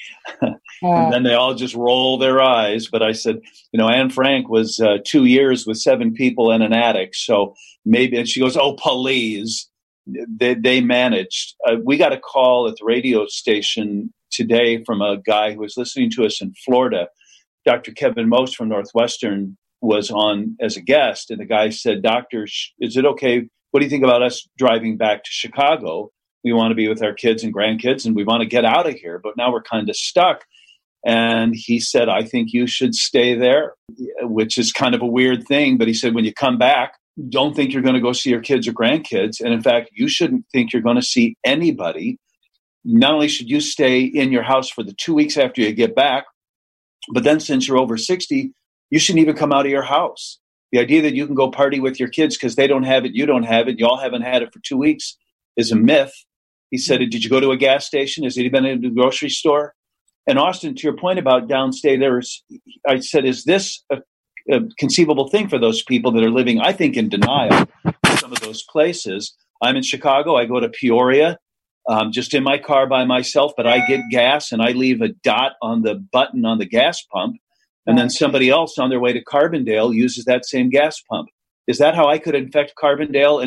And then they all just roll their eyes. But I said, you know, Anne Frank was uh, two years with seven people in an attic. So maybe, and she goes, oh, please. They, they managed. Uh, we got a call at the radio station today from a guy who was listening to us in Florida. Doctor Kevin Most from Northwestern was on as a guest, and the guy said, Doctor, is it okay? What do you think about us driving back to Chicago? We want to be with our kids and grandkids, and we want to get out of here, but now we're kind of stuck. And he said, I think you should stay there, which is kind of a weird thing. But he said, when you come back, don't think you're going to go see your kids or grandkids. And in fact, you shouldn't think you're going to see anybody. Not only should you stay in your house for the two weeks after you get back, but then since you're over sixty, you shouldn't even come out of your house. The idea that you can go party with your kids because they don't have it, you don't have it, you all haven't had it for two weeks is a myth. He said, did you go to a gas station? Has anybody been to the grocery store? And Austin, to your point about downstaters, I said, is this a a conceivable thing for those people that are living, I think, in denial in some of those places? I'm in Chicago. I go to Peoria, um, just in my car by myself, but I get gas and I leave a dot on the button on the gas pump. And then somebody else on their way to Carbondale uses that same gas pump. Is that how I could infect Carbondale any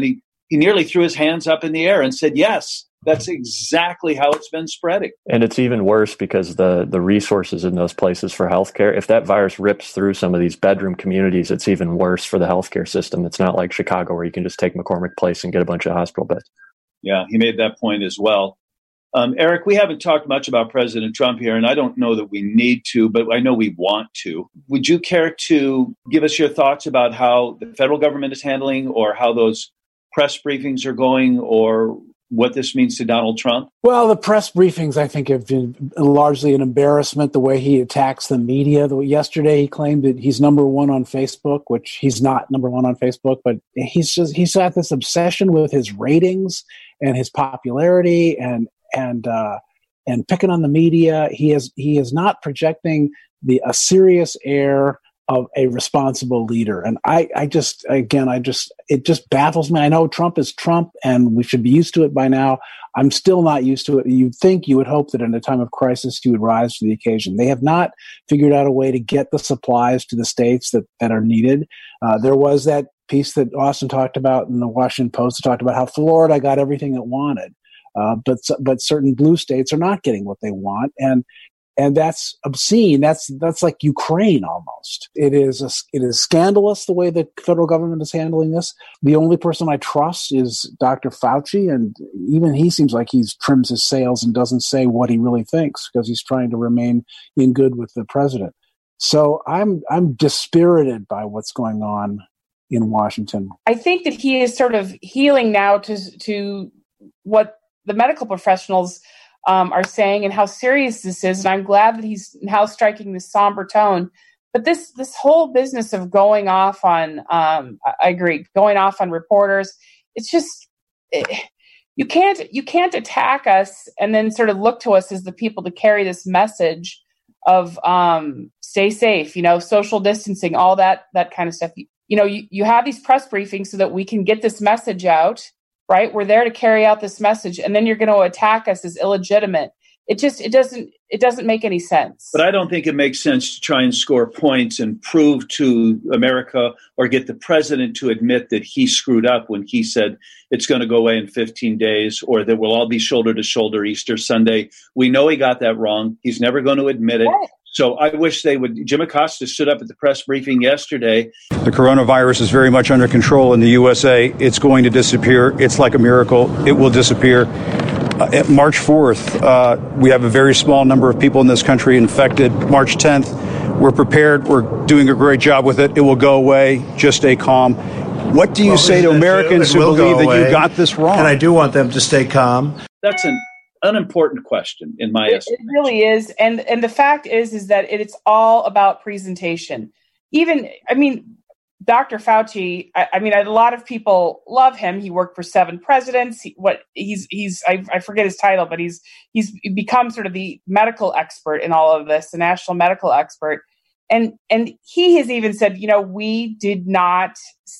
he nearly threw his hands up in the air and said, yes, that's exactly how it's been spreading. And it's even worse because the the resources in those places for healthcare, if that virus rips through some of these bedroom communities, it's even worse for the healthcare system. It's not like Chicago where you can just take McCormick Place and get a bunch of hospital beds. Yeah, he made that point as well. Um, Eric, we haven't talked much about President Trump here, and I don't know that we need to, but I know we want to. Would you care to give us your thoughts about how the federal government is handling, or how those press briefings are going, or what this means to Donald Trump? Well, the press briefings, I think, have been largely an embarrassment, the way he attacks the media. The, yesterday, he claimed that he's number one on Facebook, which he's not number one on Facebook, but he's just, he's got this obsession with his ratings and his popularity and and uh, and picking on the media. He is he is not projecting the a serious air of a responsible leader. And I, I just, again, I just, it just baffles me. I know Trump is Trump and we should be used to it by now. I'm still not used to it. You'd think, you would hope that in a time of crisis, he would rise to the occasion. They have not figured out a way to get the supplies to the states that, that are needed. Uh, there was that piece that Austin talked about in the Washington Post that talked about how Florida got everything it wanted. Uh, but, but certain blue states are not getting what they want. And, And that's obscene. That's that's like Ukraine almost. It is a, it is scandalous the way the federal government is handling this. The only person I trust is Doctor Fauci, and even he seems like he's trims his sails and doesn't say what he really thinks because he's trying to remain in good with the president. So I'm I'm dispirited by what's going on in Washington. I think that he is sort of healing now to to what the medical professionals Um, are saying and how serious this is. And I'm glad that he's now striking this somber tone. But this this whole business of going off on, um, I agree, going off on reporters, it's just, it, you can't you can't attack us and then sort of look to us as the people to carry this message of um, stay safe, you know, social distancing, all that that kind of stuff. You, you know, you, you have these press briefings so that we can get this message out. Right? We're there to carry out this message, and then you're going to attack us as illegitimate. It just, it doesn't, it doesn't make any sense. But I don't think it makes sense to try and score points and prove to America or get the president to admit that he screwed up when he said it's going to go away in fifteen days, or that we'll all be shoulder to shoulder Easter Sunday. We know he got that wrong. He's never going to admit it. Right. So I wish they would. Jim Acosta stood up at the press briefing yesterday. The coronavirus is very much under control in the U S A. It's going to disappear. It's like a miracle. It will disappear. Uh, at March fourth, uh, we have a very small number of people in this country infected. March tenth, we're prepared. We're doing a great job with it. It will go away. Just stay calm. What do you well, say to Americans who believe that you got this wrong? And I do want them to stay calm. That's an unimportant question in my it, estimation. It really is. And and the fact is, is that it, it's all about presentation. Even, I mean, Doctor Fauci, I, I mean, a lot of people love him. He worked for seven presidents. He, what he's, he's, I, I forget his title, but he's, he's become sort of the medical expert in all of this, the national medical expert. And, and he has even said, you know, we did not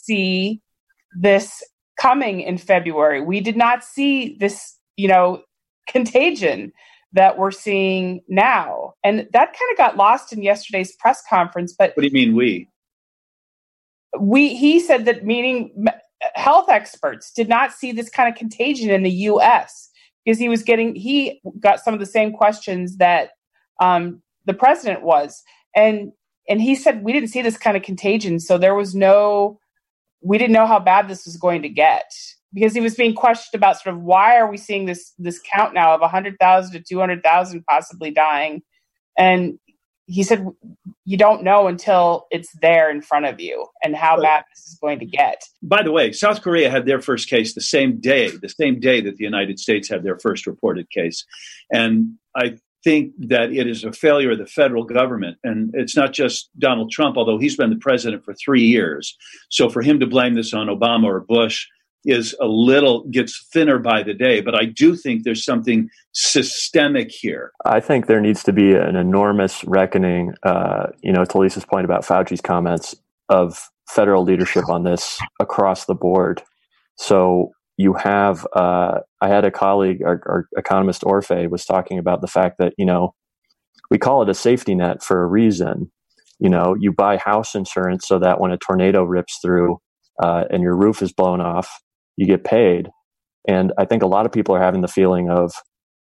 see this coming in February. We did not see this, you know, contagion that we're seeing now. And that kind of got lost in yesterday's press conference. But what do you mean we? We, he said that meaning health experts did not see this kind of contagion in the U S because he was getting, he got some of the same questions that um, the president was. And, and he said, we didn't see this kind of contagion. So there was no, we didn't know how bad this was going to get. Because he was being questioned about sort of why are we seeing this this count now of one hundred thousand to two hundred thousand possibly dying. And he said, you don't know until it's there in front of you and how but, bad this is going to get. By the way, South Korea had their first case the same day, the same day that the United States had their first reported case. And I think that it is a failure of the federal government. And it's not just Donald Trump, although he's been the president for three years. So for him to blame this on Obama or Bush is a little, gets thinner by the day. But I do think there's something systemic here. I think there needs to be an enormous reckoning, uh, you know, to Lisa's point about Fauci's comments, of federal leadership on this across the board. So you have, uh, I had a colleague, our, our economist Orfe was talking about the fact that, you know, we call it a safety net for a reason. You know, you buy house insurance so that when a tornado rips through uh, and your roof is blown off, you get paid. And I think a lot of people are having the feeling of,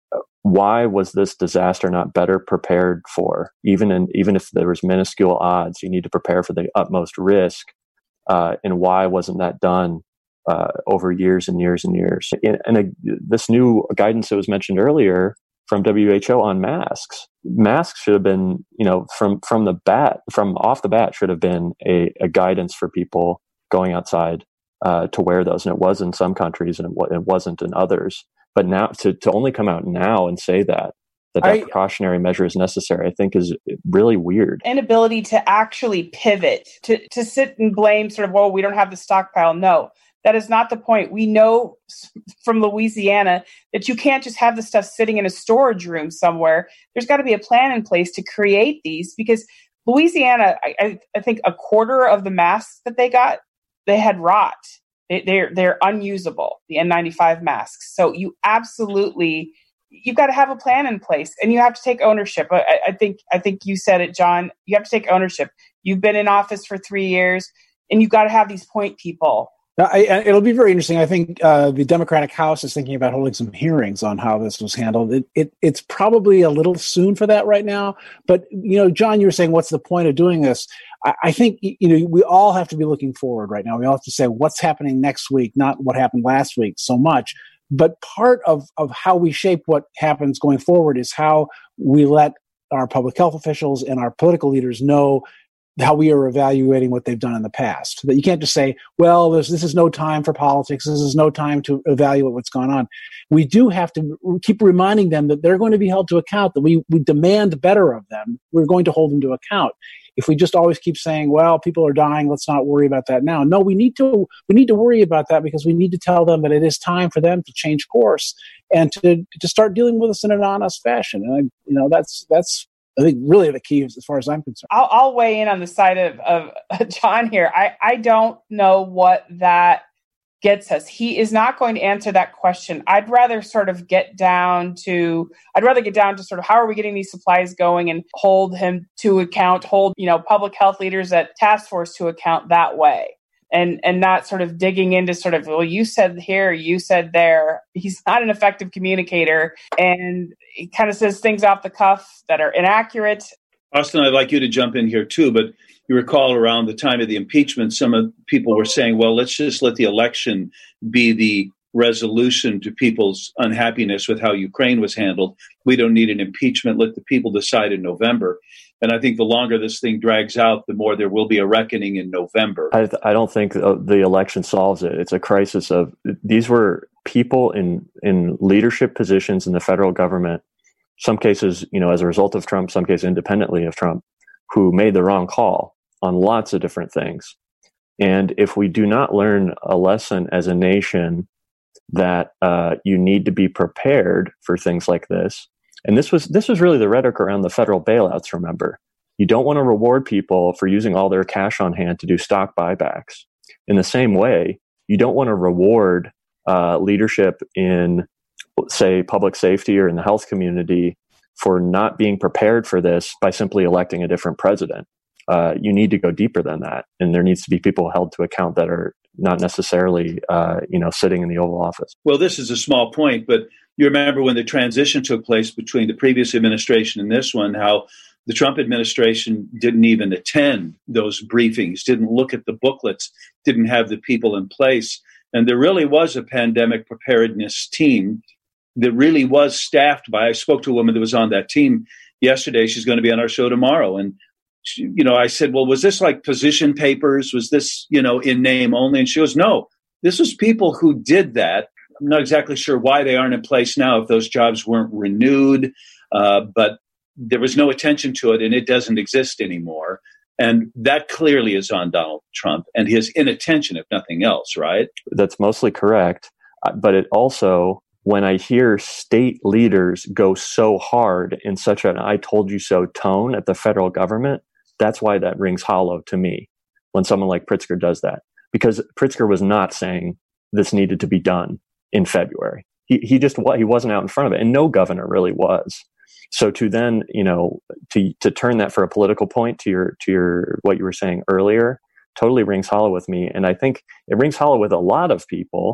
why was this disaster not better prepared for? Even in, even if there was minuscule odds, you need to prepare for the utmost risk. Uh, and why wasn't that done uh, over years and years and years? And, and uh, this new guidance that was mentioned earlier from W H O on masks, masks should have been, you know, from from the bat, from off the bat, should have been a, a guidance for people going outside uh, to wear those. And it was in some countries, and it, it wasn't in others. But now to, to only come out now and say that, that that I, precautionary measure is necessary, I think is really weird. Inability to actually pivot, to, to sit and blame sort of, well, we don't have the stockpile. No, that is not the point. We know from Louisiana that you can't just have the stuff sitting in a storage room somewhere. There's got to be a plan in place to create these, because Louisiana, I, I think a quarter of the masks that they got, they had rot. They, they're they're unusable, the N ninety-five masks. So you absolutely, you've got to have a plan in place, and you have to take ownership. I, I think I think you said it, John. You have to take ownership. You've been in office for three years, and you've got to have these point people. I, it'll be very interesting. I think uh, the Democratic House is thinking about holding some hearings on how this was handled. It, it, it's probably a little soon for that right now. But, you know, John, you were saying, what's the point of doing this? I, I think, you know, we all have to be looking forward right now. We all have to say what's happening next week, not what happened last week so much. But part of, of how we shape what happens going forward is how we let our public health officials and our political leaders know how we are evaluating what they've done in the past. That you can't just say, well, this, this is no time for politics. This is no time to evaluate what's gone on. We do have to keep reminding them that they're going to be held to account, that we, we demand better of them. We're going to hold them to account. If we just always keep saying, well, people are dying, let's not worry about that now. No, we need to, we need to worry about that, because we need to tell them that it is time for them to change course and to, to start dealing with us in an honest fashion. And, I, you know, that's, that's, I think really the key, as far as I'm concerned. I'll, I'll weigh in on the side of, of John here. I, I don't know what that gets us. He is not going to answer that question. I'd rather sort of get down to, I'd rather get down to sort of how are we getting these supplies going, and hold him to account, hold, you know, public health leaders at task force to account that way. And and not sort of digging into sort of, well, you said here, you said there. He's not an effective communicator, and he kind of says things off the cuff that are inaccurate. Austin, I'd like you to jump in here too, but you recall around the time of the impeachment, some of people were saying, well, let's just let the election be the resolution to people's unhappiness with how Ukraine was handled. We don't need an impeachment. Let the people decide in November. And I think the longer this thing drags out, the more there will be a reckoning in November. I, th- I don't think uh, the election solves it. It's a crisis of, these were people in, in leadership positions in the federal government, some cases, you know, as a result of Trump, some cases independently of Trump, who made the wrong call on lots of different things. And if we do not learn a lesson as a nation that uh, you need to be prepared for things like this, and this was this was really the rhetoric around the federal bailouts, remember. You don't want to reward people for using all their cash on hand to do stock buybacks. In the same way, you don't want to reward uh, leadership in, say, public safety or in the health community for not being prepared for this by simply electing a different president. Uh, you need to go deeper than that. And there needs to be people held to account that are not necessarily, uh, you know, sitting in the Oval Office. Well, this is a small point, but you remember when the transition took place between the previous administration and this one, how the Trump administration didn't even attend those briefings, didn't look at the booklets, didn't have the people in place. And there really was a pandemic preparedness team that really was staffed by, I spoke to a woman that was on that team yesterday. She's going to be on our show tomorrow. And she, you know, I said, well, was this like position papers? Was this, you know, in name only? And she goes, no, this was people who did that. I'm not exactly sure why they aren't in place now, if those jobs weren't renewed, uh, but there was no attention to it, and it doesn't exist anymore. And that clearly is on Donald Trump and his inattention, if nothing else, right? That's mostly correct. But it also, when I hear state leaders go so hard in such an I told you so tone at the federal government, that's why that rings hollow to me when someone like Pritzker does that. Because Pritzker was not saying this needed to be done in February. He he just he wasn't out in front of it, and no governor really was. So to then, you know, to to turn that for a political point to your to your what you were saying earlier, totally rings hollow with me. And I think it rings hollow with a lot of people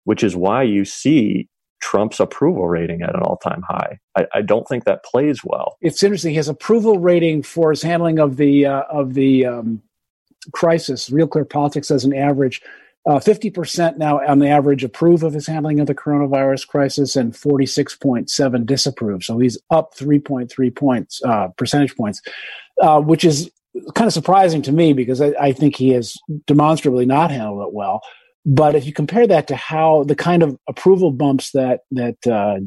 which is why you see Trump's approval rating at an all-time high. I, I don't think that plays well. It's interesting. His approval rating for his handling of the uh, of the um, crisis, Real Clear Politics as an average, uh, fifty percent now on the average approve of his handling of the coronavirus crisis, and forty-six point seven disapprove. So he's up three point three points, uh, percentage points, uh, which is kind of surprising to me because I, I think he has demonstrably not handled it well. But if you compare that to how the kind of approval bumps that that uh,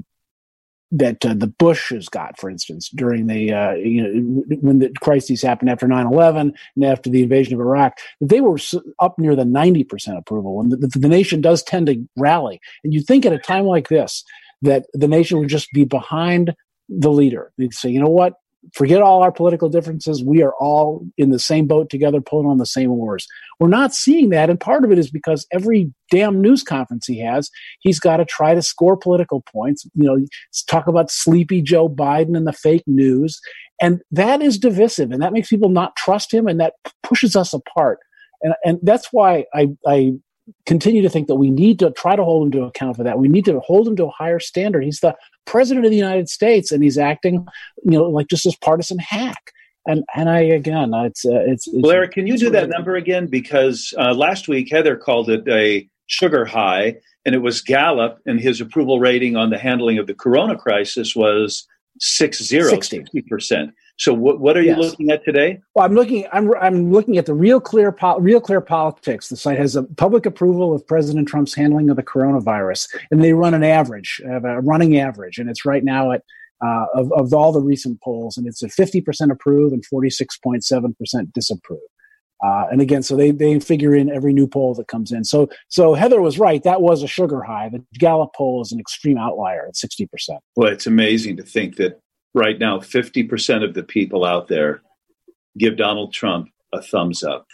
that uh, the Bush has got, for instance, during the uh, you know when the crises happened after nine eleven and after the invasion of Iraq, they were up near the ninety percent approval, and the, the, the nation does tend to rally. And you think at a time like this that the nation would just be behind the leader. They'd say, you know what? Forget all our political differences. We are all in the same boat together, pulling on the same oars. We're not seeing that, and part of it is because every damn news conference he has, he's got to try to score political points. You know, talk about sleepy Joe Biden and the fake news, and that is divisive, and that makes people not trust him, and that pushes us apart. And and that's why I I continue to think that we need to try to hold him to account for that. We need to hold him to a higher standard. He's the president of the United States, and he's acting, you know, like just this partisan hack. And and I again, it's uh, it's, it's. Well, Eric, can you do that number again? Because uh, last week Heather called it a sugar high, and it was Gallup, and his approval rating on the handling of the corona crisis was six zero, sixty percent. So what what are you yes. looking at today? Well, I'm looking I'm I'm looking at the Real Clear po- Real Clear Politics. The site has a public approval of President Trump's handling of the coronavirus, and they run an average, a running average, and it's right now at uh, of of all the recent polls, and it's at fifty percent approve and forty-six point seven percent disapprove. Uh, and again, so they they figure in every new poll that comes in. So so Heather was right. That was a sugar high. The Gallup poll is an extreme outlier at sixty percent. Well, it's amazing to think that right now, fifty percent of the people out there give Donald Trump a thumbs up.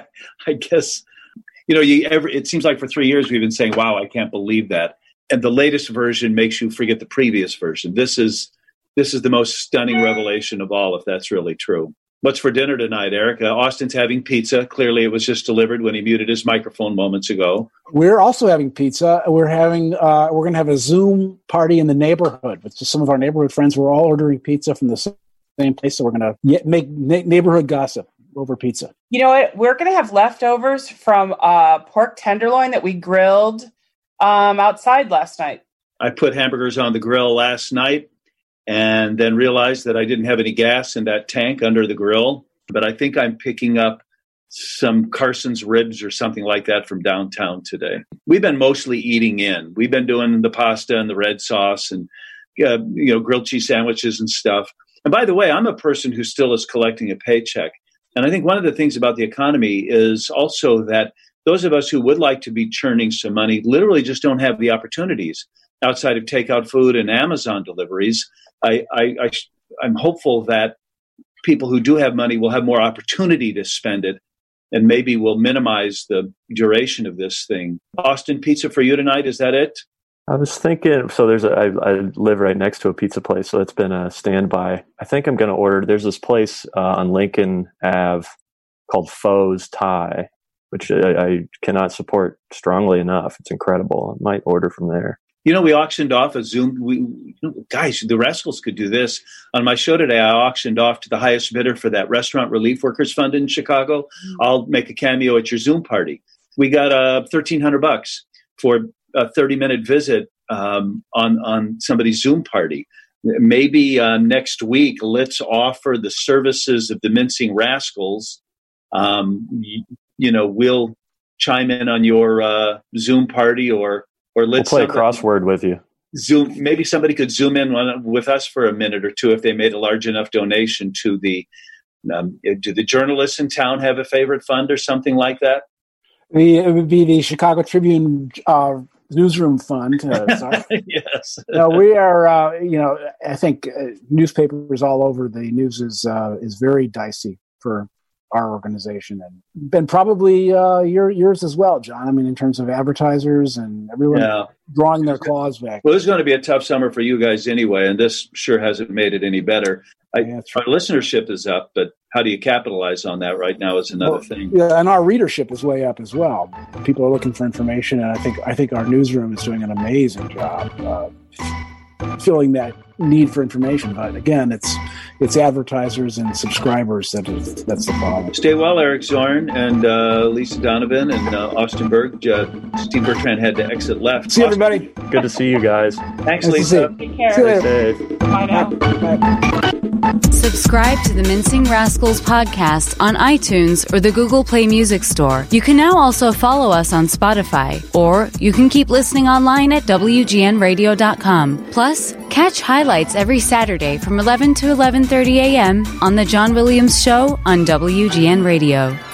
I guess, you know, you ever, it seems like for three years we've been saying, wow, I can't believe that. And the latest version makes you forget the previous version. This is this is the most stunning revelation of all, if that's really true. What's for dinner tonight, Eric? Uh, Austin's having pizza. Clearly, it was just delivered when he muted his microphone moments ago. We're also having pizza. We're having uh, we're going to have a Zoom party in the neighborhood with some of our neighborhood friends. We're all ordering pizza from the same place, so we're going to make na- neighborhood gossip over pizza. You know what? We're going to have leftovers from uh, pork tenderloin that we grilled um, outside last night. I put hamburgers on the grill last night, and then realized that I didn't have any gas in that tank under the grill. But I think I'm picking up some Carson's ribs or something like that from downtown today. We've been mostly eating in. We've been doing the pasta and the red sauce and uh, you know grilled cheese sandwiches and stuff. And by the way, I'm a person who still is collecting a paycheck. And I think one of the things about the economy is also that those of us who would like to be churning some money literally just don't have the opportunities outside of takeout food and Amazon deliveries. I, I, I, I'm hopeful that people who do have money will have more opportunity to spend it, and maybe will minimize the duration of this thing. Austin, pizza for you tonight, is that it? I was thinking, so there's a, I, I live right next to a pizza place, so it's been a standby. I think I'm going to order, there's this place uh, on Lincoln Avenue called Foe's Thai, which I, I cannot support strongly enough. It's incredible. I might order from there. You know, we auctioned off a Zoom. We, you know, guys, the Rascals could do this. On my show today, I auctioned off to the highest bidder for that Restaurant Relief Workers Fund in Chicago. Mm-hmm. I'll make a cameo at your Zoom party. We got uh, thirteen hundred bucks for a thirty minute visit um, on on somebody's Zoom party. Maybe uh, next week, let's offer the services of the Mincing Rascals. Um, you, you know, we'll chime in on your uh, Zoom party, or. Or let's we'll play a crossword with you. Zoom. Maybe somebody could Zoom in with us for a minute or two if they made a large enough donation to the. Um, do the journalists in town have a favorite fund or something like that? The, it would be the Chicago Tribune uh, Newsroom Fund. Uh, sorry. Yes. No, we are. Uh, you know, I think uh, newspapers all over the news is uh, is very dicey for our organization, and been probably uh, your, yours as well, John. I mean, in terms of advertisers and everyone yeah. drawing their claws back. Well, this is going to be a tough summer for you guys anyway, and this sure hasn't made it any better. I, yeah, right. Our listenership is up, but how do you capitalize on that right now is another well, thing. Yeah, and our readership is way up as well. People are looking for information, and I think I think our newsroom is doing an amazing job uh, filling that need for information. But again, it's it's advertisers and subscribers that is, that's the problem. Stay well, Eric Zorn and uh, Lisa Donovan and uh, Austin Berg. Uh, Steve Bertrand had to exit left. See you, everybody. Good to see you guys. Thanks, Nice to Lisa. see you. Take care. See you later. Stay safe. Bye now. Bye. Subscribe to the Mincing Rascals podcast on iTunes or the Google Play Music Store. You can now also follow us on Spotify, or you can keep listening online at W G N radio dot com. Plus, catch highlights every Saturday from eleven to eleven thirty a.m. on The John Williams Show on W G N Radio.